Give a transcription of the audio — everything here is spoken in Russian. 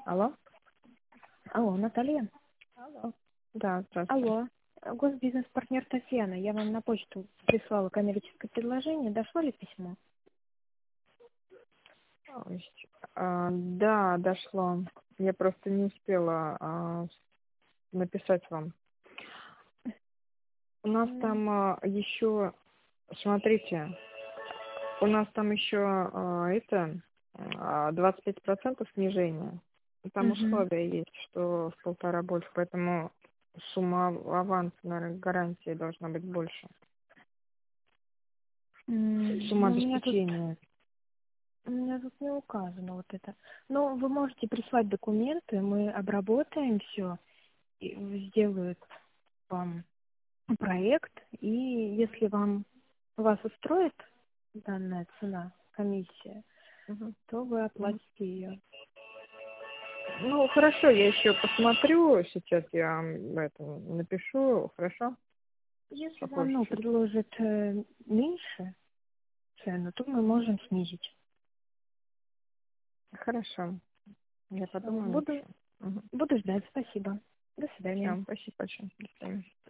Алло? Алло, Наталья? Алло. Да, здравствуйте. Алло. Госбизнес-партнер Татьяна. Я вам на почту прислала коммерческое предложение. Дошло ли письмо? Ой, да, дошло. Я просто не успела написать вам. У нас там еще, смотрите, у нас там еще 25% снижения. Там Угу. условия есть, что в 1,5 больше, поэтому сумма аванса, наверное, гарантии должна быть больше. Сумма Ну, обеспечения. у меня тут не указано вот это. Но вы можете прислать документы, мы обработаем все, и сделают вам проект, и если вас устроит данная цена, комиссия, Мгм. то вы Мгм. оплатите ее. Ну, хорошо, я еще посмотрю. Сейчас я это напишу. Хорошо? Если вам Попозже чуть. предложат меньше цену, то мы можем снизить. Хорошо. Я Всё, подумаю, буду, напишу. Угу. буду ждать, спасибо. До свидания. Все, спасибо большое. До свидания.